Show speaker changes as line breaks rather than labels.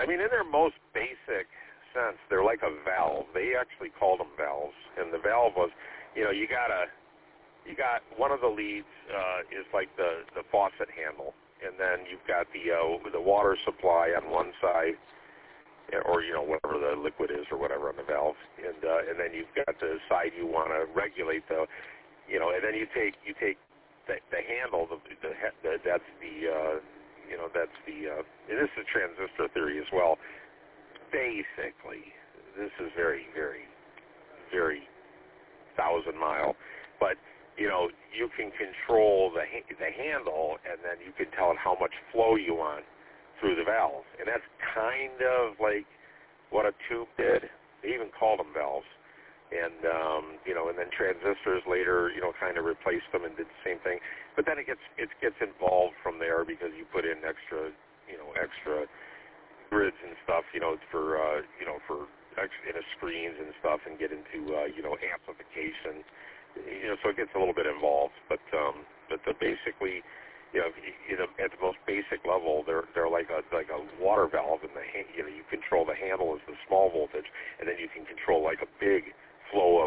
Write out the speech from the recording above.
I mean, in their most basic sense, they're like a valve. They actually called them valves, and the valve was, you got one of the leads is like the faucet handle, and then you've got the water supply on one side, or whatever the liquid is or whatever on the valve, and then you've got the side you want to regulate the, and then you take the handle, that's the and this is transistor theory as well. Basically, this is very, very, very 1,000-mile, but you can control the handle, and then you can tell it how much flow you want through the valve, and that's kind of like what a tube did. They even called them valves, and and then transistors later, kind of replaced them and did the same thing. But then it gets involved from there because you put in extra grids and stuff, for extra screens and stuff, and get into amplification. So it gets a little bit involved, but basically, at the most basic level, they're like a water valve, and you control the handle as the small voltage, and then you can control like a big flow